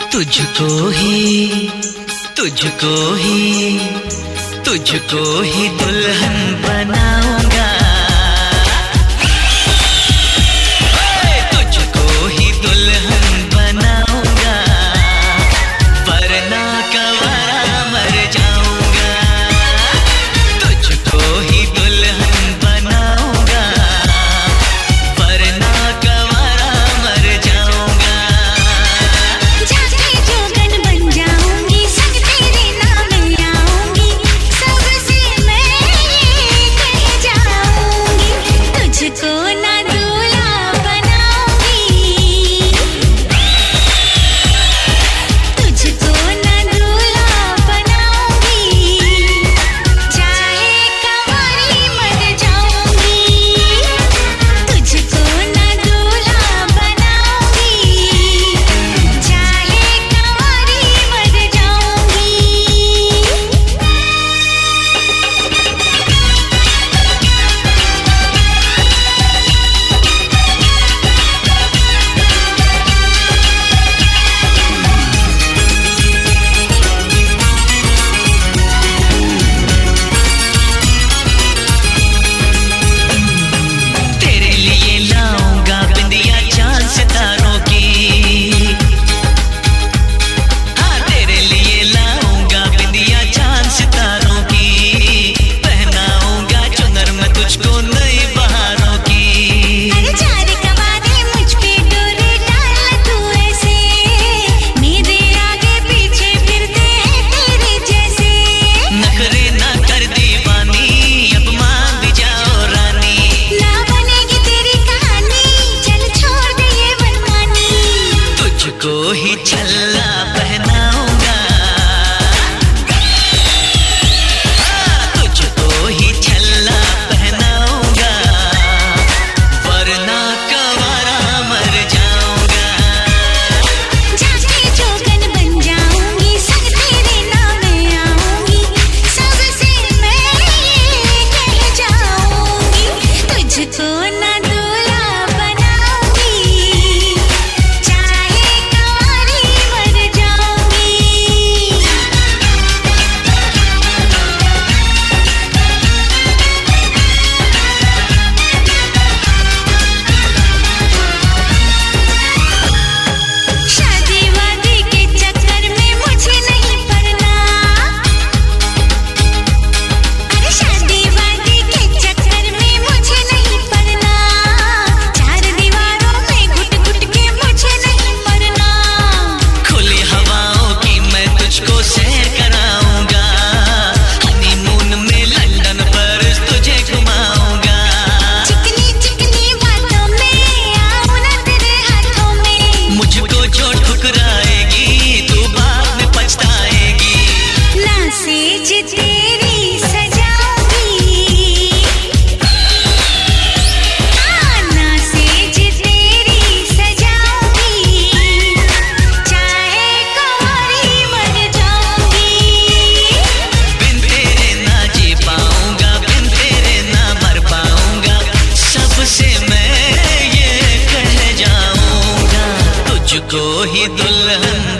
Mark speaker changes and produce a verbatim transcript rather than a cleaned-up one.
Speaker 1: तुझको ही तुझको ही तुझको ही दुल्हन बनाऊंगा, तुझको ही दुल्हन बनाऊंगा, वरना कवारा मर जाऊंगा। तुझको ही दुल्हन बनाऊंगा, वरना कवारा मर जाऊंगा।
Speaker 2: जाके जोगन बन जाऊंगी, संग तेरे नाम आऊंगी, सबसे मैं ये कह जाऊंगी, तुझको ना दूल्हा बनाऊंगी, तुझको ना दूल्हा बनाऊंगी, चाहे कंवारी मर जाऊंगी, तुझको ना दूल्हा बनाऊंगी, चाहे कंवारी मर जाऊंगी।
Speaker 1: तेरे लिए लाऊंगा बिंदिया चांद सितारों की, हाँ तेरे लिए लाऊंगा बिंदिया चांद सितारों की, पहनाऊंगा चुनर मैं तुझको नई बहारों की।
Speaker 2: अरे चार कवारे मुझ पे डोरे डाल तू ऐसे, मेरे आगे पीछे फिरते हैं तेरे जैसे,
Speaker 1: नखरे ना कर दीवानी, अब मान भी जाओ रानी।
Speaker 2: ना बनेगी तेरी कहानी, चल छोड़ दे ये मनमानी,
Speaker 1: तुझको ही छल्ला पहनाऊंगा, हाँ, तुझको ही छल्ला पहनाऊंगा, वरना कवारा मर जाऊंगा।
Speaker 2: जाके जोगन बन जाऊंगी, संग तेरे नाम आऊंगी, सबसे मैं ये कह जाऊंगी, तुझको ना दूल्हा बनाऊंगी, चाहे कंवारी मर जाऊंगी। शादी वादी के चक्कर में मुझे नहीं पड़ना, अरे शादी वादी के चक्कर में मुझे नहीं पड़ना, चार दीवारों में घुट घुट के मुझे नहीं मरना,
Speaker 1: खुली हवाओं की मैं तुझको सैर कराऊंगा, हनीमून में लंदन पर तुझे घुमाऊंगा।
Speaker 2: चिकनी चिकनी बातों में आऊं ना तेरे हाथों में,
Speaker 1: मुझको जो ठुकराएगी तू बाद में पछताएगी।
Speaker 2: ना सेज तेरी सजाऊंगी, हाँ ना सेज तेरी सजाऊंगी, चाहे कंवारी मर जाऊंगी,
Speaker 1: बिन तेरे ना जी पाऊंगा, बिन तेरे ना मर पाऊंगा, सबसे मैं ये कह जाऊंगा, तुझको ही दुल्हन